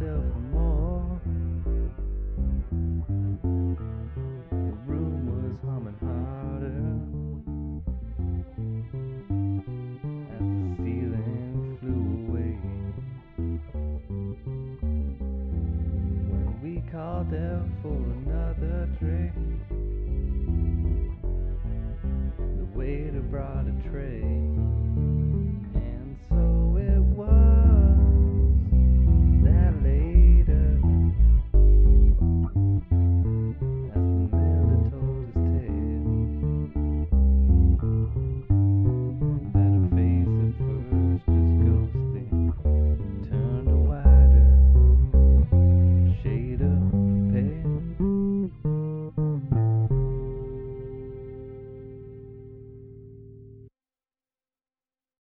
out for more. The room was humming harder as the ceiling flew away. When we called out for another drink, the waiter brought a tray.